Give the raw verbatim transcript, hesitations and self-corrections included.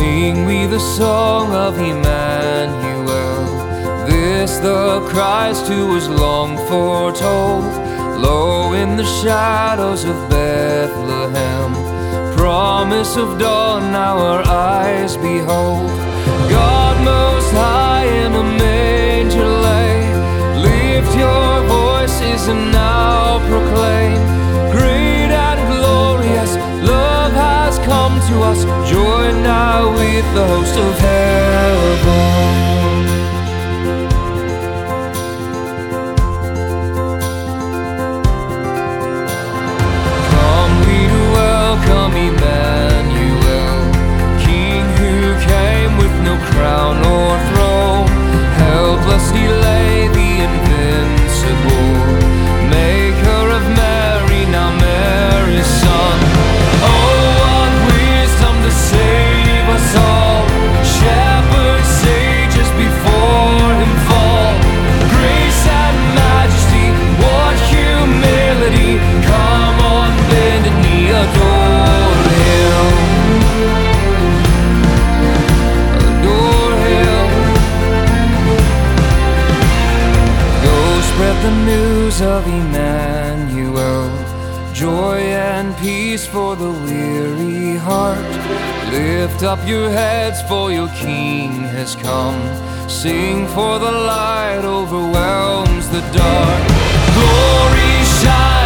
Sing we the song of Emmanuel, this the Christ who was long foretold. Low in the shadows of Bethlehem, promise of dawn now our eyes behold. God most high in a manger lay, lift your voices and now proclaim, great and glorious love has come to us, join now with the host of heaven. Welcome Emmanuel, King who came with no crown or throne, helplessly lay the invincible, maker of Mary, now Mary's son. Oh, what wisdom to save us all, shepherds, sages before him fall. Grace and majesty, what humility, come on bended knee, adore him, adore him. Go spread the news of Emmanuel, joy and peace for the weary heart. Lift up your heads, for your King has come. Sing, for the light overwhelms the dark. Glory shine.